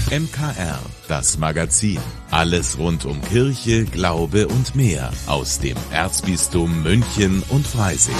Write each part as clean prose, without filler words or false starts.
MKR, das Magazin. Alles rund um Kirche, Glaube und mehr aus dem Erzbistum München und Freising.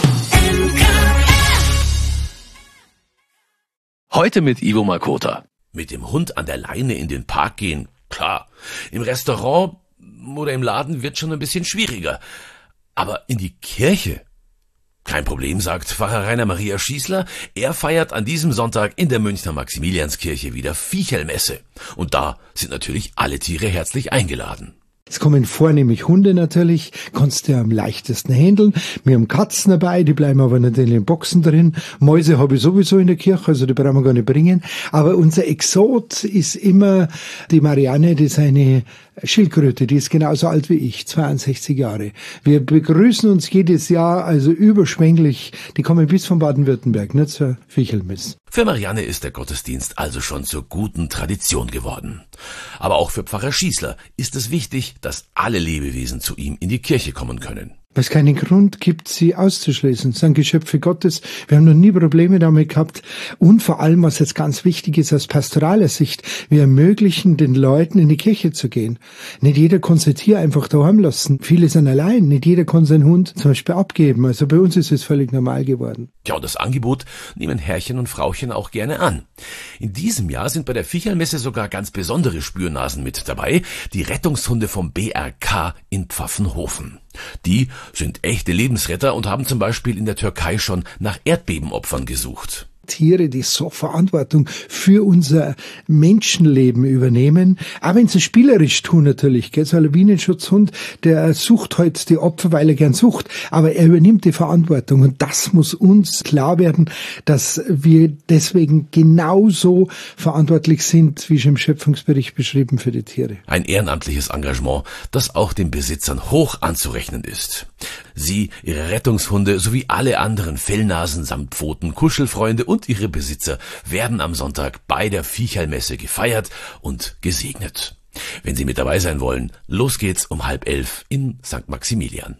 Heute mit Ivo Makota. Mit dem Hund an der Leine in den Park gehen, klar. Im Restaurant oder im Laden wird schon ein bisschen schwieriger. Aber in die Kirche? Kein Problem, sagt Pfarrer Rainer Maria Schießler. Er feiert an diesem Sonntag in der Münchner Maximilianskirche wieder Viechelmesse. Und da sind natürlich alle Tiere herzlich eingeladen. Es kommen vornehmlich Hunde natürlich, kannst du am leichtesten handeln. Wir haben Katzen dabei, die bleiben aber natürlich in Boxen drin. Mäuse habe ich sowieso in der Kirche, also die brauchen wir gar nicht bringen. Aber unser Exot ist immer die Marianne, die ist eine Schildkröte, die ist genauso alt wie ich, 62 Jahre. Wir begrüßen uns jedes Jahr, also überschwänglich. Die kommen bis von Baden-Württemberg, nicht zur Viechelmesse. Für Marianne ist der Gottesdienst also schon zur guten Tradition geworden. Aber auch für Pfarrer Schießler ist es wichtig, dass alle Lebewesen zu ihm in die Kirche kommen können. Weil es keinen Grund gibt, sie auszuschließen. Das sind Geschöpfe Gottes. Wir haben noch nie Probleme damit gehabt. Und vor allem, was jetzt ganz wichtig ist aus pastoraler Sicht, wir ermöglichen den Leuten, in die Kirche zu gehen. Nicht jeder kann sein Tier einfach daheim lassen. Viele sind allein. Nicht jeder kann seinen Hund zum Beispiel abgeben. Also bei uns ist es völlig normal geworden. Ja, und das Angebot nehmen Herrchen und Frauchen auch gerne an. In diesem Jahr sind bei der Viechelmesse sogar ganz besondere Spürnasen mit dabei. Die Rettungshunde vom BRK in Pfaffenhofen. Die sind echte Lebensretter und haben zum Beispiel in der Türkei schon nach Erdbebenopfern gesucht. Tiere, die so Verantwortung für unser Menschenleben übernehmen, auch wenn sie spielerisch tun natürlich. So ein Lawinenschutzhund, der sucht halt die Opfer, weil er gern sucht, aber er übernimmt die Verantwortung und das muss uns klar werden, dass wir deswegen genauso verantwortlich sind, wie schon im Schöpfungsbericht beschrieben, für die Tiere. Ein ehrenamtliches Engagement, das auch den Besitzern hoch anzurechnen ist. Sie, ihre Rettungshunde sowie alle anderen Fellnasen samt Pfoten, Kuschelfreunde und ihre Besitzer werden am Sonntag bei der Viechelmesse gefeiert und gesegnet. Wenn Sie mit dabei sein wollen, los geht's um 10:30 in St. Maximilian.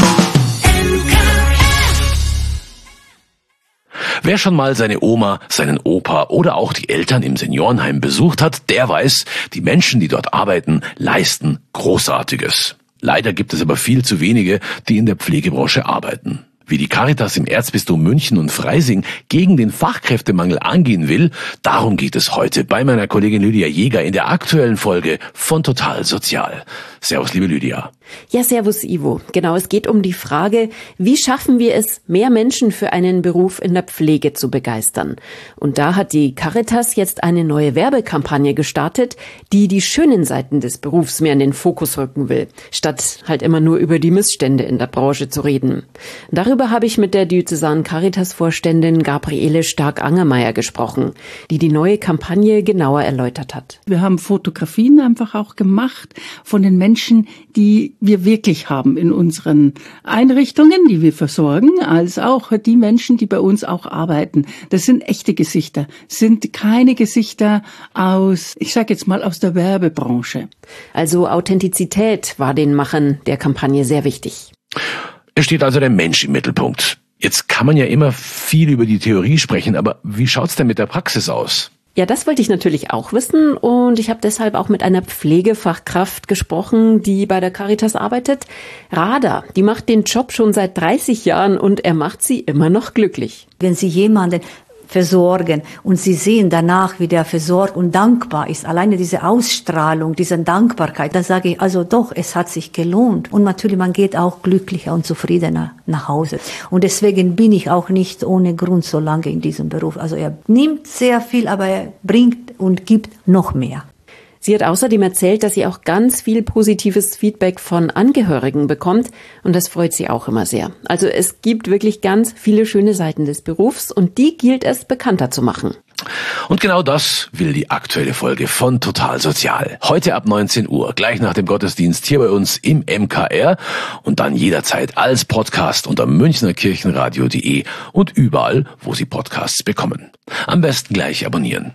Wer schon mal seine Oma, seinen Opa oder auch die Eltern im Seniorenheim besucht hat, der weiß, die Menschen, die dort arbeiten, leisten Großartiges. Leider gibt es aber viel zu wenige, die in der Pflegebranche arbeiten. Wie die Caritas im Erzbistum München und Freising gegen den Fachkräftemangel angehen will, darum geht es heute bei meiner Kollegin Lydia Jäger in der aktuellen Folge von Total Sozial. Servus, liebe Lydia. Ja, servus, Ivo. Genau, es geht um die Frage, wie schaffen wir es, mehr Menschen für einen Beruf in der Pflege zu begeistern? Und da hat die Caritas jetzt eine neue Werbekampagne gestartet, die die schönen Seiten des Berufs mehr in den Fokus rücken will, statt halt immer nur über die Missstände in der Branche zu reden. Darüber habe ich mit der diözesanen Caritas-Vorständin Gabriele Stark-Angermeier gesprochen, die neue Kampagne genauer erläutert hat. Wir haben Fotografien einfach auch gemacht von den Menschen, die wir wirklich haben in unseren Einrichtungen, die wir versorgen, als auch die Menschen, die bei uns auch arbeiten. Das sind echte Gesichter, sind keine Gesichter aus, ich sage jetzt mal, aus der Werbebranche. Also Authentizität war den Machern der Kampagne sehr wichtig. Es steht also der Mensch im Mittelpunkt. Jetzt kann man ja immer viel über die Theorie sprechen, aber wie schaut's denn mit der Praxis aus? Ja, das wollte ich natürlich auch wissen und ich habe deshalb auch mit einer Pflegefachkraft gesprochen, die bei der Caritas arbeitet. Rada, die macht den Job schon seit 30 Jahren und er macht sie immer noch glücklich. Wenn Sie jemanden versorgen und Sie sehen danach, wie der versorgt und dankbar ist, alleine diese Ausstrahlung, diese Dankbarkeit, da sage ich, also doch, es hat sich gelohnt. Und natürlich, man geht auch glücklicher und zufriedener nach Hause. Und deswegen bin ich auch nicht ohne Grund so lange in diesem Beruf. Also er nimmt sehr viel, aber er bringt und gibt noch mehr. Sie hat außerdem erzählt, dass sie auch ganz viel positives Feedback von Angehörigen bekommt und das freut sie auch immer sehr. Also es gibt wirklich ganz viele schöne Seiten des Berufs und die gilt es bekannter zu machen. Und genau das will die aktuelle Folge von Total Sozial. Heute ab 19 Uhr, gleich nach dem Gottesdienst hier bei uns im MKR und dann jederzeit als Podcast unter münchnerkirchenradio.de und überall, wo Sie Podcasts bekommen. Am besten gleich abonnieren.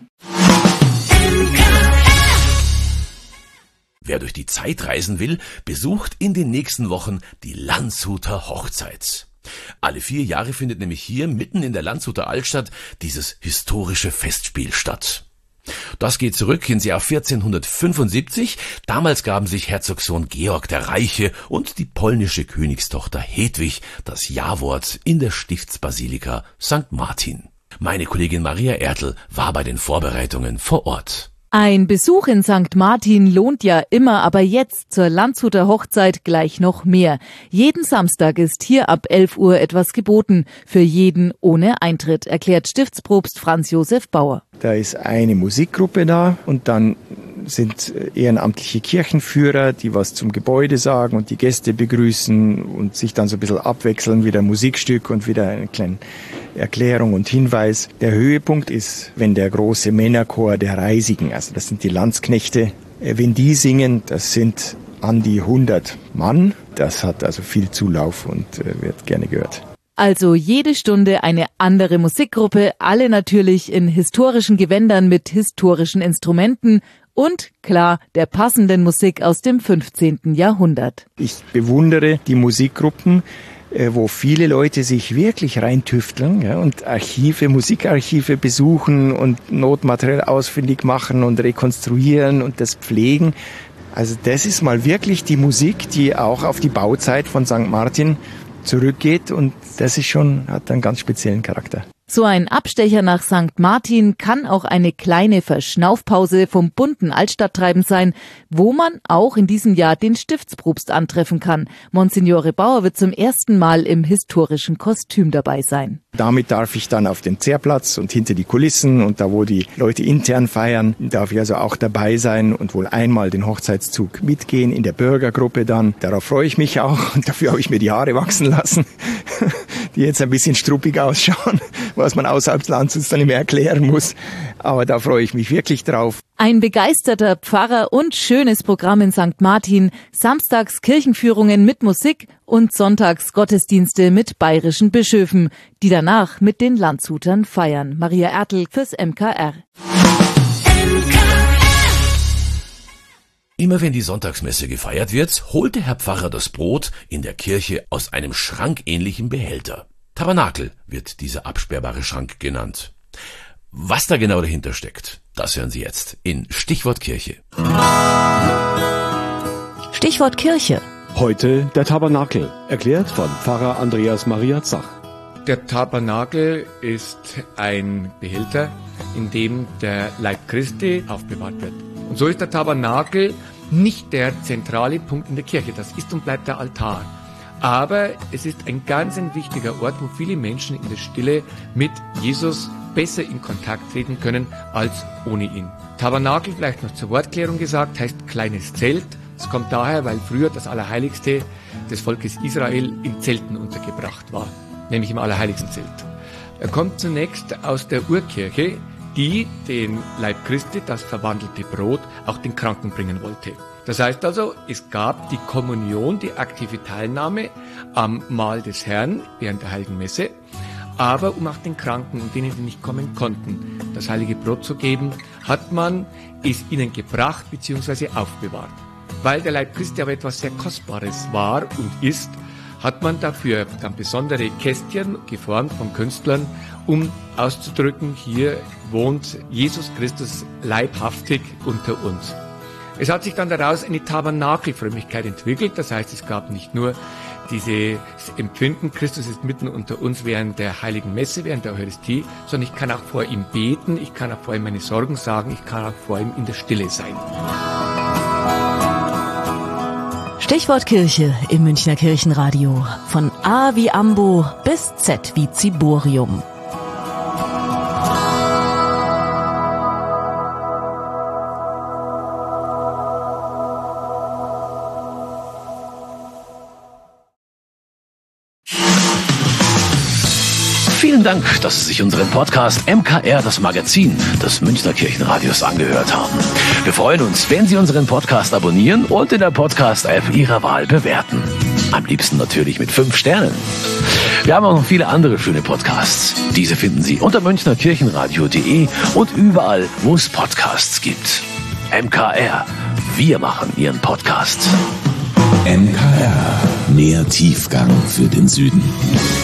Wer durch die Zeit reisen will, besucht in den nächsten Wochen die Landshuter Hochzeit. Alle 4 Jahre findet nämlich hier mitten in der Landshuter Altstadt dieses historische Festspiel statt. Das geht zurück ins Jahr 1475. Damals gaben sich Herzogsohn Georg der Reiche und die polnische Königstochter Hedwig das Ja-Wort in der Stiftsbasilika St. Martin. Meine Kollegin Maria Ertl war bei den Vorbereitungen vor Ort. Ein Besuch in St. Martin lohnt ja immer, aber jetzt zur Landshuter Hochzeit gleich noch mehr. Jeden Samstag ist hier ab 11 Uhr etwas geboten, für jeden ohne Eintritt, erklärt Stiftspropst Franz Josef Bauer. Da ist eine Musikgruppe da und dann sind ehrenamtliche Kirchenführer, die was zum Gebäude sagen und die Gäste begrüßen und sich dann so ein bisschen abwechseln, wieder ein Musikstück und wieder eine kleine Erklärung und Hinweis. Der Höhepunkt ist, wenn der große Männerchor der Reisigen, also das sind die Landsknechte, wenn die singen, das sind an die 100 Mann. Das hat also viel Zulauf und wird gerne gehört. Also jede Stunde eine andere Musikgruppe, alle natürlich in historischen Gewändern mit historischen Instrumenten und, klar, der passenden Musik aus dem 15. Jahrhundert. Ich bewundere die Musikgruppen, wo viele Leute sich wirklich reintüfteln, ja, und Musikarchive besuchen und Notmaterial ausfindig machen und rekonstruieren und das pflegen. Also das ist mal wirklich die Musik, die auch auf die Bauzeit von St. Martin zurückgeht und das ist hat einen ganz speziellen Charakter. So ein Abstecher nach St. Martin kann auch eine kleine Verschnaufpause vom bunten Altstadttreiben sein, wo man auch in diesem Jahr den Stiftspropst antreffen kann. Monsignore Bauer wird zum ersten Mal im historischen Kostüm dabei sein. Damit darf ich dann auf den Zehrplatz und hinter die Kulissen und da, wo die Leute intern feiern, darf ich also auch dabei sein und wohl einmal den Hochzeitszug mitgehen in der Bürgergruppe dann. Darauf freue ich mich auch und dafür habe ich mir die Haare wachsen lassen, die jetzt ein bisschen struppig ausschauen, was man außerhalb des Landshuts dann immer erklären muss. Aber da freue ich mich wirklich drauf. Ein begeisterter Pfarrer und schönes Programm in St. Martin, samstags Kirchenführungen mit Musik und sonntags Gottesdienste mit bayerischen Bischöfen, die danach mit den Landshutern feiern. Maria Ertl fürs MKR. Immer wenn die Sonntagsmesse gefeiert wird, holt der Herr Pfarrer das Brot in der Kirche aus einem schrankähnlichen Behälter. Tabernakel wird dieser absperrbare Schrank genannt. Was da genau dahinter steckt, das hören Sie jetzt in Stichwort Kirche. Stichwort Kirche. Heute der Tabernakel, erklärt von Pfarrer Andreas Maria Zach. Der Tabernakel ist ein Behälter, in dem der Leib Christi aufbewahrt wird. Und so ist der Tabernakel nicht der zentrale Punkt in der Kirche. Das ist und bleibt der Altar. Aber es ist ein ganz wichtiger Ort, wo viele Menschen in der Stille mit Jesus besser in Kontakt treten können als ohne ihn. Tabernakel, vielleicht noch zur Wortklärung gesagt, heißt kleines Zelt. Das kommt daher, weil früher das Allerheiligste des Volkes Israel in Zelten untergebracht war, nämlich im Allerheiligsten Zelt. Er kommt zunächst aus der Urkirche, die den Leib Christi, das verwandelte Brot, auch den Kranken bringen wollte. Das heißt also, es gab die Kommunion, die aktive Teilnahme am Mahl des Herrn während der Heiligen Messe, aber um auch den Kranken und denen, die nicht kommen konnten, das heilige Brot zu geben, hat man es ihnen gebracht bzw. aufbewahrt. Weil der Leib Christi aber etwas sehr Kostbares war und ist, hat man dafür dann besondere Kästchen geformt von Künstlern, um auszudrücken, hier wohnt Jesus Christus leibhaftig unter uns. Es hat sich dann daraus eine Tabernakelfrömmigkeit entwickelt, das heißt, es gab nicht nur dieses Empfinden, Christus ist mitten unter uns während der Heiligen Messe, während der Eucharistie, sondern ich kann auch vor ihm beten, ich kann auch vor ihm meine Sorgen sagen, ich kann auch vor ihm in der Stille sein. Stichwort Kirche im Münchner Kirchenradio. Von A wie Ambo bis Z wie Ziborium. Vielen Dank, dass Sie sich unseren Podcast MKR, das Magazin des Münchner Kirchenradios, angehört haben. Wir freuen uns, wenn Sie unseren Podcast abonnieren und in der Podcast-App Ihrer Wahl bewerten. Am liebsten natürlich mit 5 Sternen. Wir haben auch noch viele andere schöne Podcasts. Diese finden Sie unter münchnerkirchenradio.de und überall, wo es Podcasts gibt. MKR, wir machen Ihren Podcast. MKR, mehr Tiefgang für den Süden.